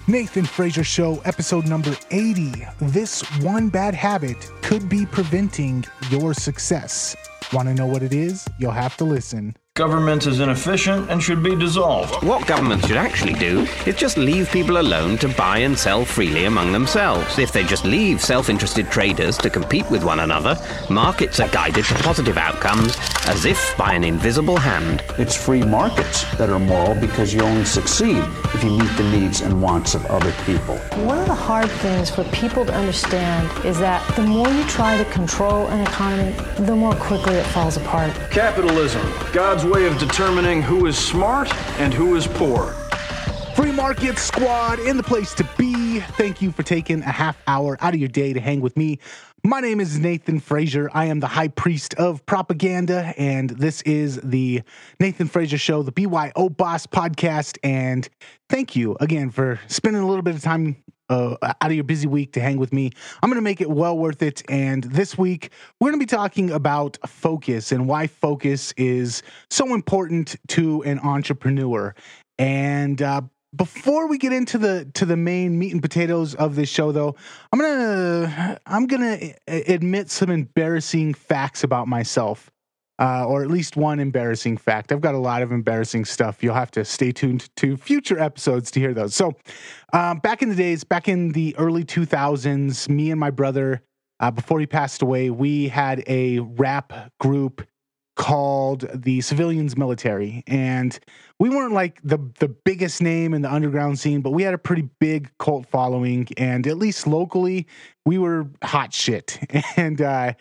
Nathan Frazier Show, episode number 80. This one bad habit could be preventing your success. Want to know what it is? You'll have to listen. Government is inefficient and should be dissolved. What government should actually do is just leave people alone to buy and sell freely among themselves. If they just leave self-interested traders to compete with one another, markets are guided to positive outcomes as if by an invisible hand. It's free markets that are moral because you only succeed if you meet the needs and wants of other people. One of the hard things for people to understand is that the more you try to control an economy, the more quickly it falls apart. Capitalism, God's way of determining who is smart and who is poor. Free Market Squad in the place to be. Thank you for taking a half hour out of your day to hang with me. My name is Nathan Frazier. I am the high priest of propaganda, and this is the Nathan Frazier Show, the BYO Boss podcast. And thank you again for spending a little bit of time out of your busy week to hang with me. I'm going to make it well worth it. And this week, we're going to be talking about focus and why focus is so important to an entrepreneur. And before we get into the main meat and potatoes of this show, though, I'm gonna admit some embarrassing facts about myself, or at least one embarrassing fact. I've got a lot of embarrassing stuff. You'll have to stay tuned to future episodes to hear those. So, back in the early 2000s, me and my brother, before he passed away, we had a rap group called the Civilians Military, and we weren't like the biggest name in the underground scene, but we had a pretty big cult following, and at least locally, we were hot shit. And that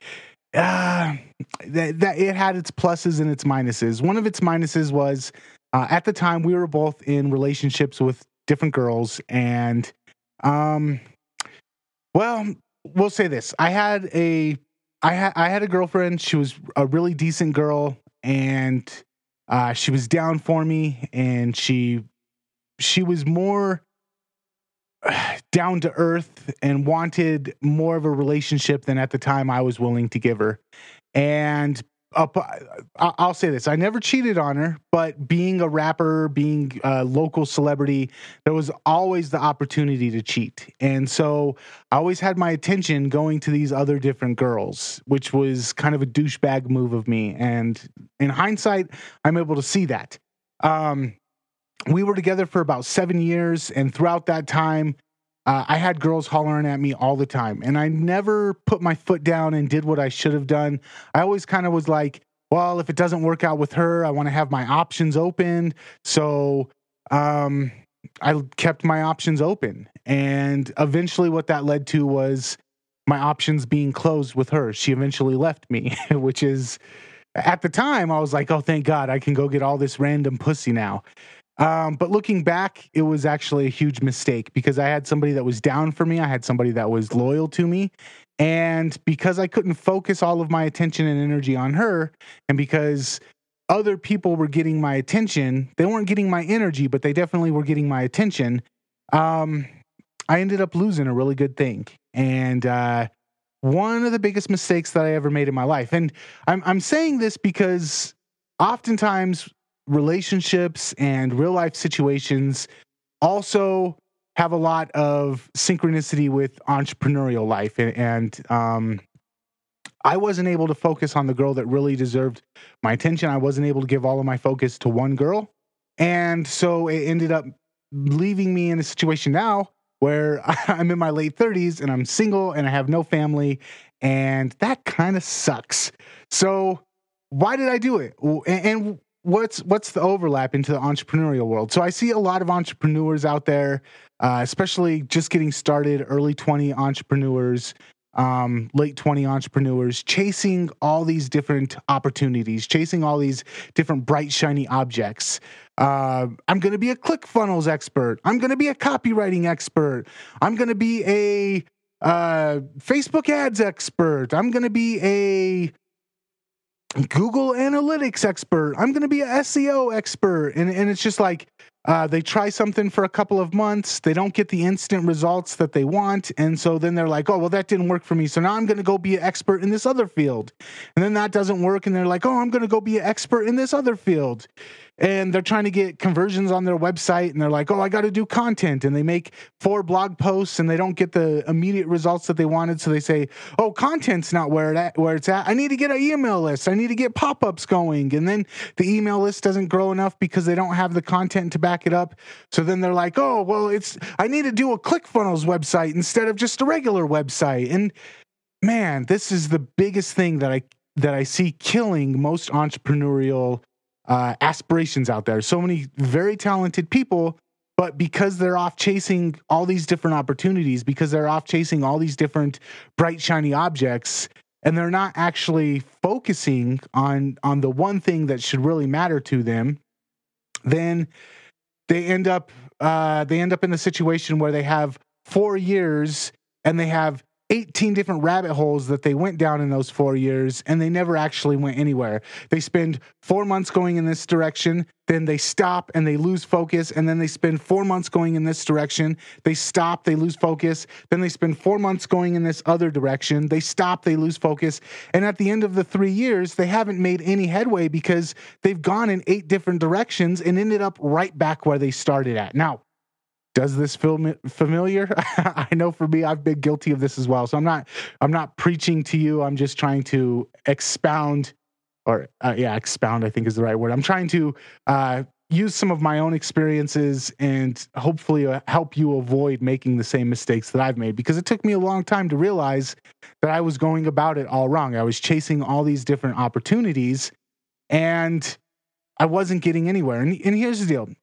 it had its pluses and its minuses. One of its minuses was at the time we were both in relationships with different girls, and well, we'll say this: I had a girlfriend. She was a really decent girl, and she was down for me, and she was more down to earth and wanted more of a relationship than at the time I was willing to give her. And I'll say this: I never cheated on her, but being a rapper, being a local celebrity, there was always the opportunity to cheat. And so I always had my attention going to these other different girls, which was kind of a douchebag move of me. And in hindsight, I'm able to see that. We were together for about 7 years, and throughout that time, I had girls hollering at me all the time, and I never put my foot down and did what I should have done. I always kind of was like, well, if it doesn't work out with her, I want to have my options open. So I kept my options open, and eventually what that led to was my options being closed with her. She eventually left me, which is, at the time, I was like, oh, thank God, I can go get all this random pussy now. But looking back, it was actually a huge mistake because I had somebody that was down for me. I had somebody that was loyal to me. And because I couldn't focus all of my attention and energy on her, and because other people were getting my attention, they weren't getting my energy, but they definitely were getting my attention. I ended up losing a really good thing. And, one of the biggest mistakes that I ever made in my life. And I'm saying this because oftentimes relationships and real life situations also have a lot of synchronicity with entrepreneurial life. And I wasn't able to focus on the girl that really deserved my attention. I wasn't able to give all of my focus to one girl. And so it ended up leaving me in a situation now where I'm in my late 30s and I'm single and I have no family. And that kind of sucks. So why did I do it? And what's the overlap into the entrepreneurial world? So I see a lot of entrepreneurs out there, especially just getting started, early 20 entrepreneurs, late 20 entrepreneurs, chasing all these different opportunities, chasing all these different bright, shiny objects. I'm going to be a ClickFunnels expert. I'm going to be a copywriting expert. I'm going to be a Facebook ads expert. I'm going to be a Google Analytics expert. I'm going to be a SEO expert. And it's just like, they try something for a couple of months. They don't get the instant results that they want. And so then they're like, oh, well, that didn't work for me. So now I'm going to go be an expert in this other field. And then that doesn't work. And they're like, oh, I'm going to go be an expert in this other field. and they're trying to get conversions on their website, and they're like, oh, I got to do content, and they make 4 blog posts and they don't get the immediate results that they wanted. So they say, oh, content's not where it's at. I need to get an email list. I need to get pop-ups going. And then the email list doesn't grow enough because they don't have the content to back it up. So then they're like, oh, well, I need to do a ClickFunnels website instead of just a regular website. And man, this is the biggest thing that I see killing most entrepreneurial aspirations out there. So many very talented people, but because they're off chasing all these different opportunities, because they're off chasing all these different bright, shiny objects, and they're not actually focusing on the one thing that should really matter to them, then they end up in a situation where they have 4 years and they have 18 different rabbit holes that they went down in those 4 years, and they never actually went anywhere. They spend 4 months going in this direction, then they stop and they lose focus, and then they spend 4 months going in this direction, they stop, they lose focus, then they spend 4 months going in this other direction, they stop, they lose focus, and at the end of the 3 years, they haven't made any headway because they've gone in 8 different directions and ended up right back where they started at. Now, does this feel familiar? I know for me, I've been guilty of this as well. So I'm not preaching to you. I'm just trying to expound, expound, I think is the right word. I'm trying to use some of my own experiences and hopefully help you avoid making the same mistakes that I've made, because it took me a long time to realize that I was going about it all wrong. I was chasing all these different opportunities and I wasn't getting anywhere. And here's the deal.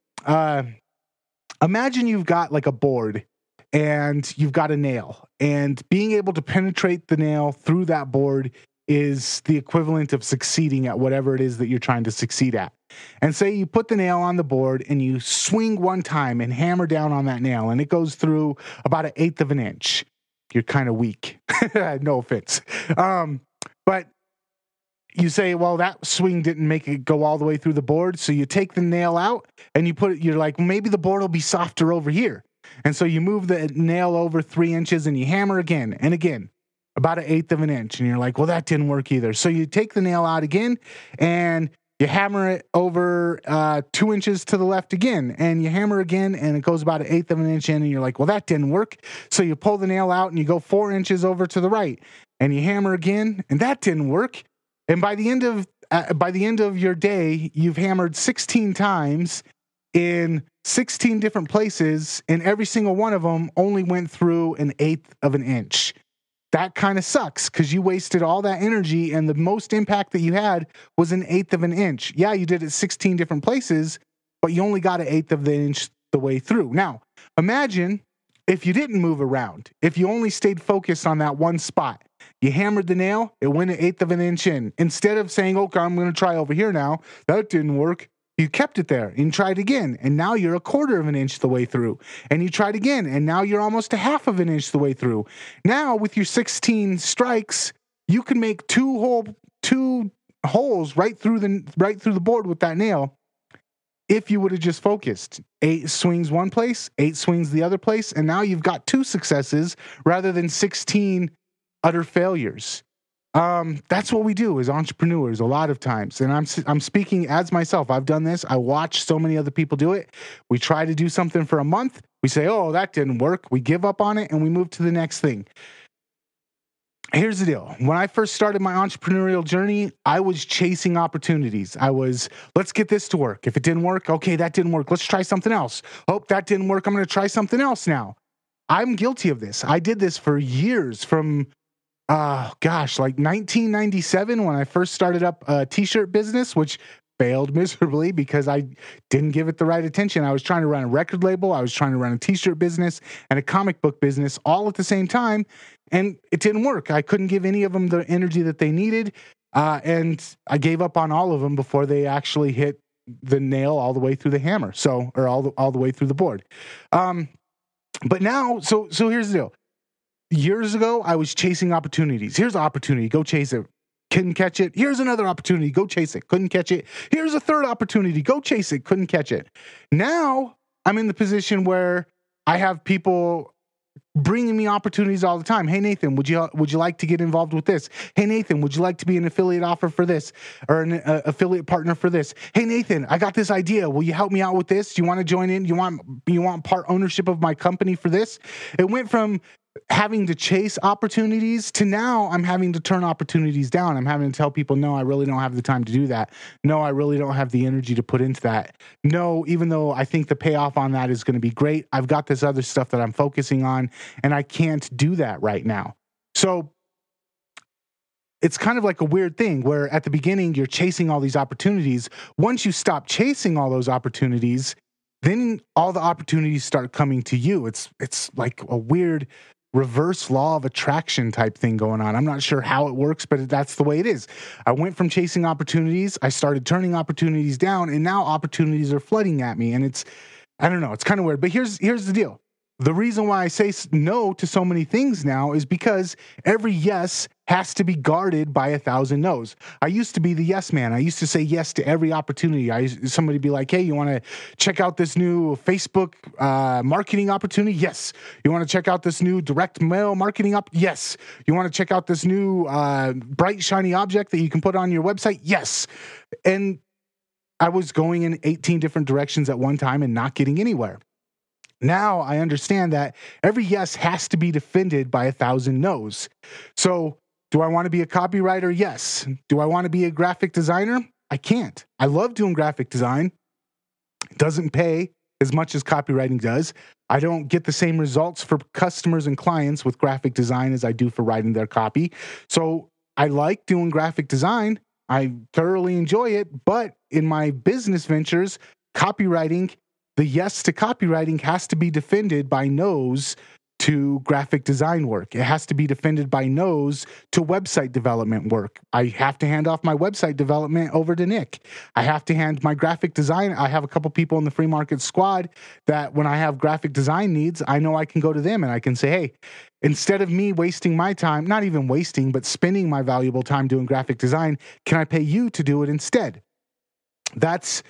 Imagine you've got like a board and you've got a nail, and being able to penetrate the nail through that board is the equivalent of succeeding at whatever it is that you're trying to succeed at. And say you put the nail on the board and you swing one time and hammer down on that nail, and it goes through about 1/8 of an inch. You're kind of weak. No offense. But you say, well, that swing didn't make it go all the way through the board. So you take the nail out and you're like, maybe the board will be softer over here. And so you move the nail over 3 inches and you hammer again and again, about 1/8 of an inch. And you're like, well, that didn't work either. So you take the nail out again and you hammer it over 2 inches to the left again, and you hammer again and it goes about 1/8 of an inch in, and you're like, well, that didn't work. So you pull the nail out and you go 4 inches over to the right and you hammer again, and that didn't work. And by the end of your day, you've hammered 16 times in 16 different places, and every single one of them only went through 1/8 of an inch. That kind of sucks because you wasted all that energy, and the most impact that you had was 1/8 of an inch. Yeah, you did it 16 different places, but you only got 1/8 of the inch the way through. Now, imagine if you didn't move around, if you only stayed focused on that one spot. You hammered the nail, it went 1/8 of an inch in. Instead of saying, okay, I'm going to try over here now, that didn't work. You kept it there and tried again, and now you're 1/4 of an inch the way through. And you tried again, and now you're almost 1/2 of an inch the way through. Now, with your 16 strikes, you can make two holes right through the board with that nail. If you would have just focused, 8 swings one place, 8 swings the other place, and now you've got 2 successes rather than 16 utter failures. That's what we do as entrepreneurs a lot of times. And I'm speaking as myself. I've done this. I watch so many other people do it. We try to do something for a month. We say, oh, that didn't work. We give up on it and we move to the next thing. Here's the deal. When I first started my entrepreneurial journey, I was chasing opportunities. Let's get this to work. If it didn't work, okay, that didn't work. Let's try something else. Oh, that didn't work. I'm going to try something else now. I'm guilty of this. I did this for years from like 1997 when I first started up a t-shirt business, which failed miserably because I didn't give it the right attention. I was trying to run a record label, I was trying to run a t-shirt business and a comic book business all at the same time, and it didn't work. I couldn't give any of them the energy that they needed, and I gave up on all of them before they actually hit the nail all the way through the hammer, or all the way through the board. But now, so here's the deal. Years ago, I was chasing opportunities. Here's an opportunity, go chase it. Couldn't catch it. Here's another opportunity, go chase it. Couldn't catch it. Here's a third opportunity, go chase it. Couldn't catch it. Now, I'm in the position where I have people bringing me opportunities all the time. Hey, Nathan, would you like to get involved with this? Hey, Nathan, would you like to be an affiliate offer for this or an affiliate partner for this? Hey, Nathan, I got this idea. Will you help me out with this? Do you want to join in? You want part ownership of my company for this? It went from having to chase opportunities to now I'm having to turn opportunities down. I'm having to tell people, no, I really don't have the time to do that. No, I really don't have the energy to put into that. No, even though I think the payoff on that is going to be great, I've got this other stuff that I'm focusing on and I can't do that right now. So it's kind of like a weird thing where at the beginning you're chasing all these opportunities. Once you stop chasing all those opportunities, then all the opportunities start coming to you. It's like a weird reverse law of attraction type thing going on. I'm not sure how it works, but that's the way it is. I went from chasing opportunities, I started turning opportunities down, and now opportunities are flooding at me. And I don't know, it's kind of weird. But here's the deal. The reason why I say no to so many things now is because every yes has to be guarded by 1,000 no's. I used to be the yes man. I used to say yes to every opportunity. Somebody be like, hey, you want to check out this new Facebook marketing opportunity? Yes. You want to check out this new direct mail marketing Yes. You want to check out this new bright, shiny object that you can put on your website? Yes. And I was going in 18 different directions at one time and not getting anywhere. Now I understand that every yes has to be defended by 1,000 no's. So do I want to be a copywriter? Yes. Do I want to be a graphic designer? I can't. I love doing graphic design. It doesn't pay as much as copywriting does. I don't get the same results for customers and clients with graphic design as I do for writing their copy. So I like doing graphic design. I thoroughly enjoy it. But in my business ventures, copywriting, the yes to copywriting has to be defended by no's to graphic design work. It has to be defended by no's to website development work. I have to hand off my website development over to Nick. I have to hand my graphic design. I have a couple people in the free market squad that when I have graphic design needs, I know I can go to them and I can say, hey, instead of me wasting my time, not even wasting, but spending my valuable time doing graphic design, can I pay you to do it instead? That's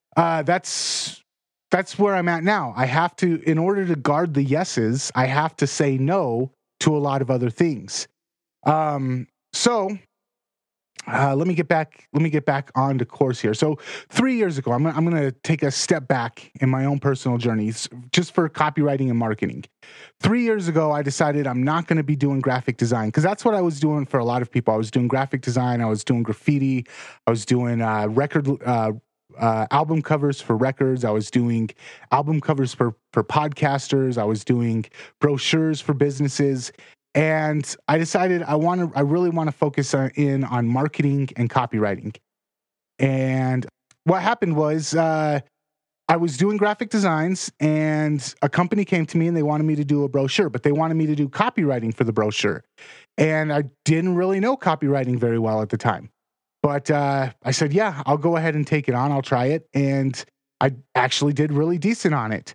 where I'm at now. I have to, in order to guard the yeses, I have to say no to a lot of other things. So let me get back onto course here. So 3 years ago, I'm going to take a step back in my own personal journeys, just for copywriting and marketing. 3 years ago, I decided I'm not going to be doing graphic design because that's what I was doing for a lot of people. I was doing graphic design. I was doing graffiti. I was doing album covers for records. I was doing album covers for podcasters. I was doing brochures for businesses. And I decided I really want to focus in on marketing and copywriting. And what happened was I was doing graphic designs and a company came to me and they wanted me to do a brochure, but they wanted me to do copywriting for the brochure. And I didn't really know copywriting very well at the time. But I said, yeah, I'll go ahead and take it on. I'll try it. And I actually did really decent on it.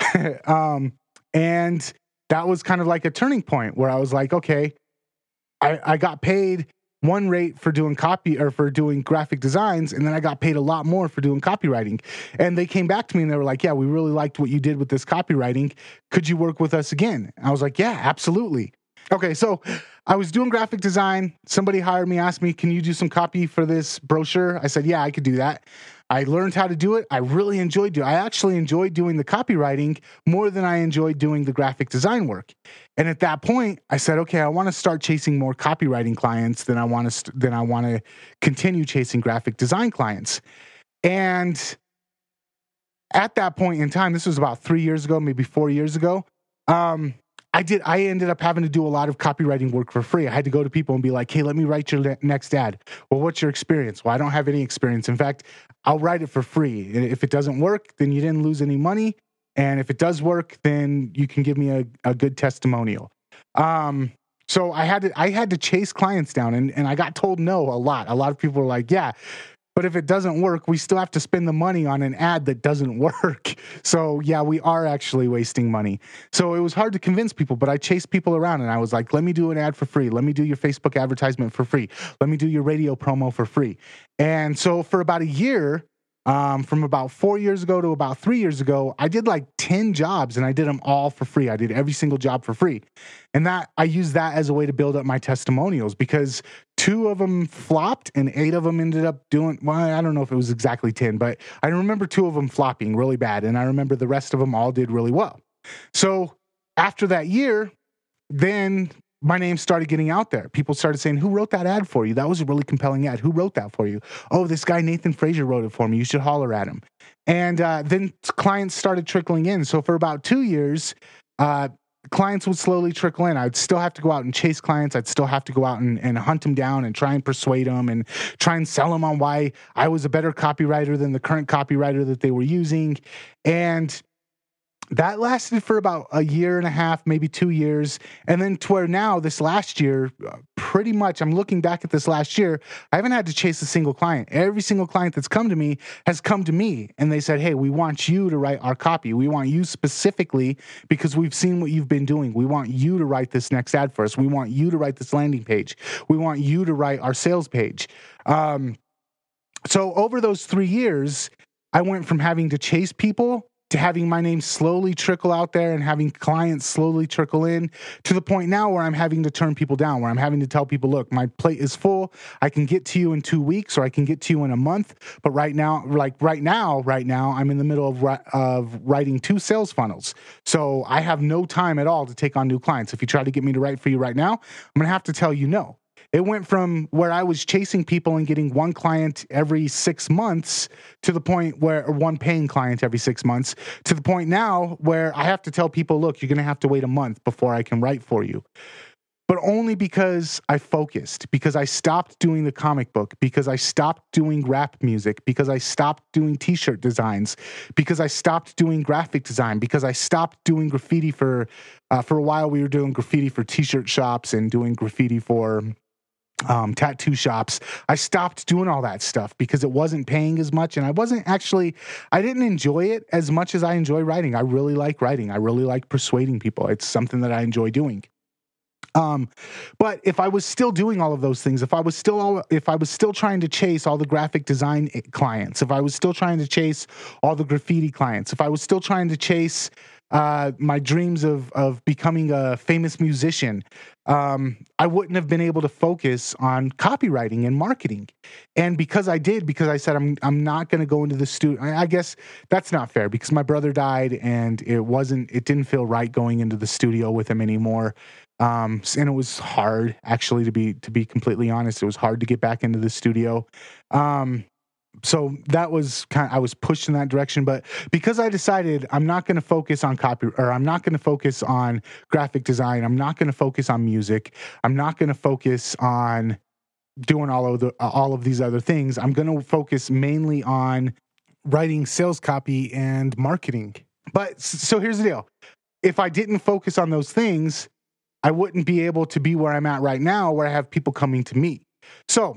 And that was kind of like a turning point where I was like, okay, I got paid one rate for doing copy or for doing graphic designs. And then I got paid a lot more for doing copywriting. And they came back to me and they were like, yeah, we really liked what you did with this copywriting. Could you work with us again? And I was like, yeah, absolutely. Okay, so I was doing graphic design. Somebody hired me, asked me, can you do some copy for this brochure? I said, yeah, I could do that. I learned how to do it. I really enjoyed it. I actually enjoyed doing the copywriting more than I enjoyed doing the graphic design work. And at that point, I said, okay, I want to start chasing more copywriting clients than I want to continue chasing graphic design clients. And at that point in time, this was about 3 years ago, maybe 4 years ago, I ended up having to do a lot of copywriting work for free. I had to go to people and be like, hey, let me write your next ad. Well, what's your experience? Well, I don't have any experience. In fact, I'll write it for free. And if it doesn't work, then you didn't lose any money. And if it does work, then you can give me a good testimonial. So I had to chase clients down and I got told no a lot. A lot of people were like, yeah, but if it doesn't work, we still have to spend the money on an ad that doesn't work. So yeah, we are actually wasting money. So it was hard to convince people, but I chased people around and I was like, let me do an ad for free. Let me do your Facebook advertisement for free. Let me do your radio promo for free. And so for about a year, From about 4 years ago to about 3 years ago, I did like 10 jobs and I did them all for free. I did every single job for free. And that I used that as a way to build up my testimonials, because 2 of them flopped and 8 of them ended up doing, well, I don't know if it was exactly 10, but I remember 2 of them flopping really bad. And I remember the rest of them all did really well. So after that year, then my name started getting out there. People started saying, who wrote that ad for you? That was a really compelling ad. Who wrote that for you? Oh, this guy, Nathan Frazier, wrote it for me. You should holler at him. And then clients started trickling in. So for about 2 years, clients would slowly trickle in. I'd still have to go out and chase clients. I'd still have to go out and hunt them down and try and persuade them and try and sell them on why I was a better copywriter than the current copywriter that they were using. And that lasted for about a year and a half, maybe 2 years. And then to where now, this last year, pretty much, I'm looking back at this last year, I haven't had to chase a single client. Every single client that's come to me has come to me and they said, hey, we want you to write our copy. We want you specifically because we've seen what you've been doing. We want you to write this next ad for us. We want you to write this landing page. We want you to write our sales page. So over those 3 years, I went from having to chase people to having my name slowly trickle out there and having clients slowly trickle in, to the point now where I'm having to turn people down, where I'm having to tell people, look, my plate is full. I can get to you in 2 weeks or I can get to you in a month. But right now, I'm in the middle of writing 2 sales funnels. So I have no time at all to take on new clients. If you try to get me to write for you right now, I'm going to have to tell you no. It went from where I was chasing people and getting 1 client every 6 months to the point where, or 1 paying client every 6 months, to the point now where I have to tell people, look, you're going to have to wait a month before I can write for you. But only because I focused, because I stopped doing the comic book, because I stopped doing rap music, because I stopped doing t-shirt designs, because I stopped doing graphic design, because I stopped doing graffiti for a while. We were doing graffiti for t-shirt shops and doing graffiti for tattoo shops. I stopped doing all that stuff because it wasn't paying as much. And I didn't enjoy it as much as I enjoy writing. I really like writing. I really like persuading people. It's something that I enjoy doing. But if I was still doing all of those things, if I was still trying to chase all the graphic design clients, if I was still trying to chase all the graffiti clients, if I was still trying to chase my dreams of becoming a famous musician, I wouldn't have been able to focus on copywriting and marketing. And because I said, I'm not going to go into the studio. I guess that's not fair because my brother died and it didn't feel right going into the studio with him anymore. And it was hard, actually, to be completely honest. It was hard to get back into the studio. So that was I was pushed in that direction. But because I decided I'm not going to focus on I'm not going to focus on graphic design. I'm not going to focus on music. I'm not going to focus on doing all of these other things. I'm going to focus mainly on writing sales copy and marketing. But so here's the deal. If I didn't focus on those things, I wouldn't be able to be where I'm at right now, where I have people coming to me. So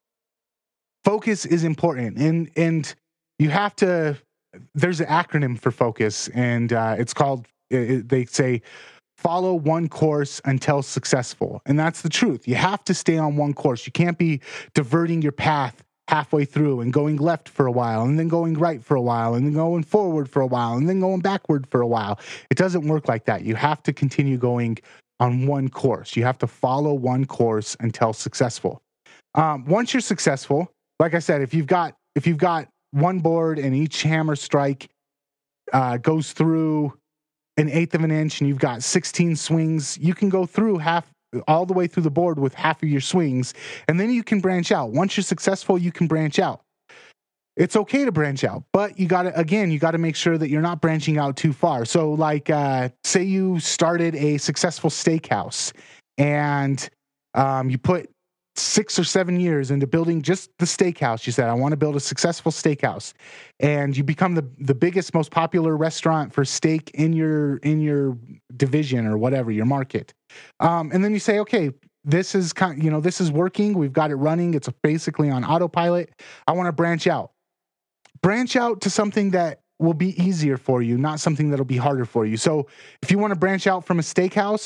focus is important. And you have to, there's an acronym for focus, and it's called, they say, follow one course until successful. And that's the truth. You have to stay on one course. You can't be diverting your path halfway through and going left for a while and then going right for a while and then going forward for a while and then going backward for a while. It doesn't work like that. You have to continue going on one course. You have to follow one course until successful. Once you're successful, like I said, if you've got one board and each hammer strike goes through 1/8 of an inch and you've got 16 swings, you can go through all the way through the board with half of your swings, and then you can branch out. Once you're successful, you can branch out. It's okay to branch out, but you got to make sure that you're not branching out too far. So like, say you started a successful steakhouse and you put 6 or 7 years into building just the steakhouse. You said, I want to build a successful steakhouse, and you become the biggest, most popular restaurant for steak in your division or whatever, your market. And then you say, okay, this is this is working. We've got it running. It's basically on autopilot. I want to branch out. Branch out to something that will be easier for you, not something that'll be harder for you. So if you want to branch out from a steakhouse,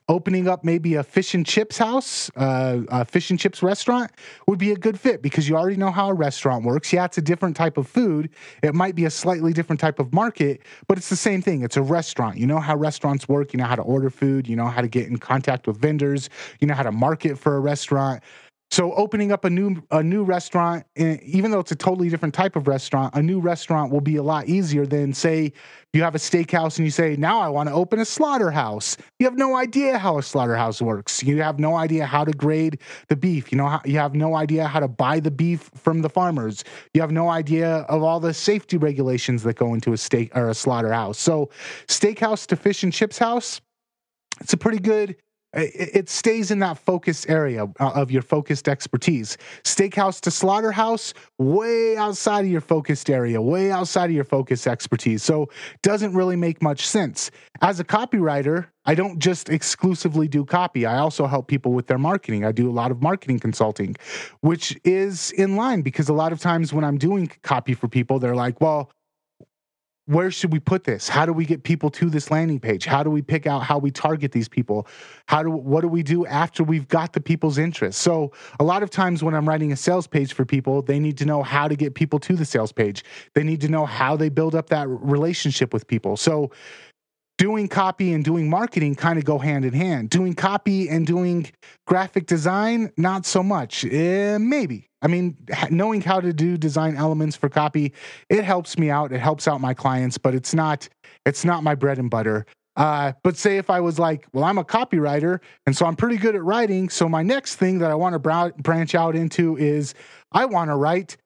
Opening up maybe a fish and chips house, a fish and chips restaurant would be a good fit because you already know how a restaurant works. Yeah, it's a different type of food. It might be a slightly different type of market, but it's the same thing. It's a restaurant. You know how restaurants work. You know how to order food. You know how to get in contact with vendors. You know how to market for a restaurant. So opening up a new restaurant, even though it's a totally different type of restaurant, a new restaurant will be a lot easier than, say, you have a steakhouse and you say, now I want to open a slaughterhouse. You have no idea how a slaughterhouse works. You have no idea how to grade the beef. You have no idea how to buy the beef from the farmers. You have no idea of all the safety regulations that go into a steak or a slaughterhouse. So steakhouse to fish and chips house, it's a pretty good. It stays in that focused area of your focused expertise. Steakhouse to slaughterhouse, way outside of your focused area, way outside of your focused expertise. So doesn't really make much sense. As a copywriter, I don't just exclusively do copy. I also help people with their marketing. I do a lot of marketing consulting, which is in line because a lot of times when I'm doing copy for people, they're like, well, where should we put this? How do we get people to this landing page? How do we pick out how we target these people? What do we do after we've got the people's interest? So a lot of times when I'm writing a sales page for people, they need to know how to get people to the sales page. They need to know how they build up that relationship with people. So doing copy and doing marketing kind of go hand in hand. Doing copy and doing graphic design, not so much. Maybe. I mean, knowing how to do design elements for copy, it helps me out. It helps out my clients, but it's not my bread and butter. But say if I was like, well, I'm a copywriter, and so I'm pretty good at writing. So my next thing that I want to branch out into is I want to write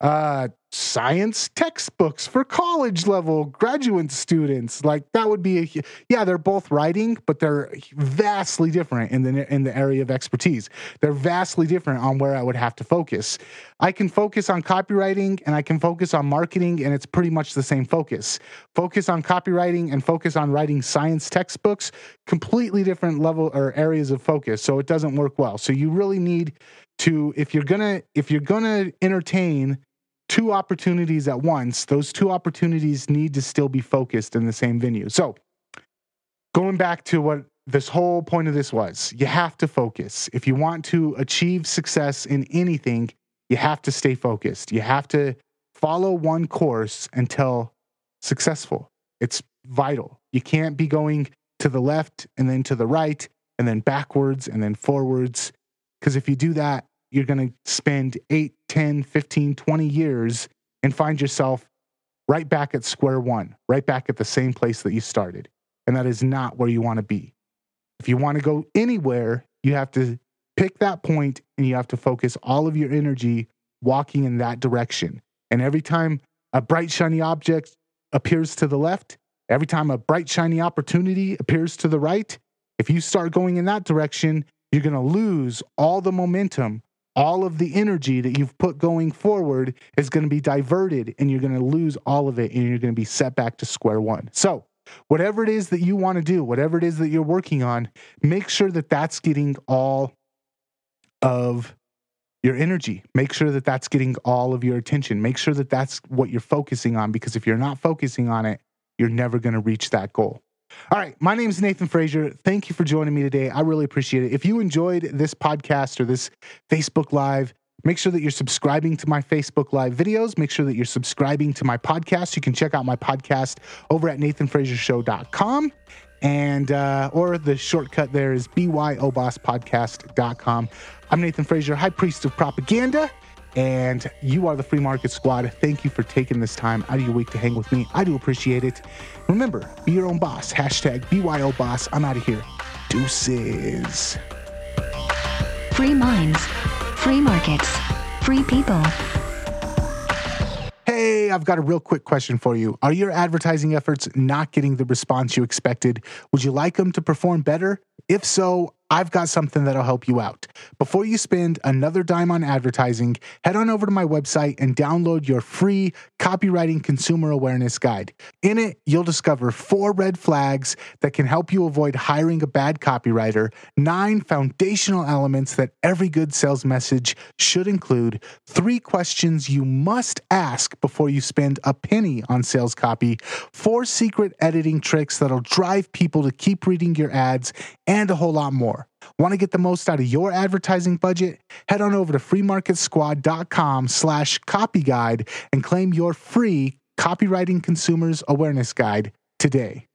science textbooks for college level graduate students. Like that would be they're both writing, but they're vastly different in the area of expertise. They're vastly different on where I would have to focus. I can focus on copywriting and I can focus on marketing, and it's pretty much the same focus. Focus on copywriting and focus on writing science textbooks, completely different level or areas of focus. So it doesn't work well. So you really need to, if you're gonna entertain two opportunities at once, those two opportunities need to still be focused in the same venue. So going back to what this whole point of this was, you have to focus. If you want to achieve success in anything, you have to stay focused. You have to follow one course until successful. It's vital. You can't be going to the left and then to the right and then backwards and then forwards. Because if you do that, you're going to spend 8, 10, 15, 20 years and find yourself right back at square one, right back at the same place that you started. And that is not where you want to be. If you want to go anywhere, you have to pick that point and you have to focus all of your energy walking in that direction. And every time a bright, shiny object appears to the left, every time a bright, shiny opportunity appears to the right, if you start going in that direction, you're going to lose all the momentum. All of the energy that you've put going forward is going to be diverted, and you're going to lose all of it, and you're going to be set back to square one. So whatever it is that you want to do, whatever it is that you're working on, make sure that that's getting all of your energy. Make sure that that's getting all of your attention. Make sure that that's what you're focusing on, because if you're not focusing on it, you're never going to reach that goal. All right, my name is Nathan Frazier. Thank you for joining me today. I really appreciate it. If you enjoyed this podcast or this Facebook Live, make sure that you're subscribing to my Facebook Live videos. Make sure that you're subscribing to my podcast. You can check out my podcast over at nathanfraziershow.com. And, or the shortcut there is byobosspodcast.com. I'm Nathan Frazier, High Priest of Propaganda, and you are the Free Market Squad. Thank you for taking this time out of your week to hang with me. I do appreciate it. Remember, be your own boss. Hashtag BYOBoss. I'm out of here. Deuces. Free minds, free markets, free people. Hey, I've got a real quick question for you. Are your advertising efforts not getting the response you expected? Would you like them to perform better? If so, I've got something that'll help you out. Before you spend another dime on advertising, head on over to my website and download your free Copywriting Consumer Awareness Guide. In it, you'll discover 4 red flags that can help you avoid hiring a bad copywriter, 9 foundational elements that every good sales message should include, 3 questions you must ask before you spend a penny on sales copy, 4 secret editing tricks that'll drive people to keep reading your ads, and a whole lot more. Want to get the most out of your advertising budget? Head on over to freemarketsquad.com/copyguide and claim your free Copywriting Consumers Awareness Guide today.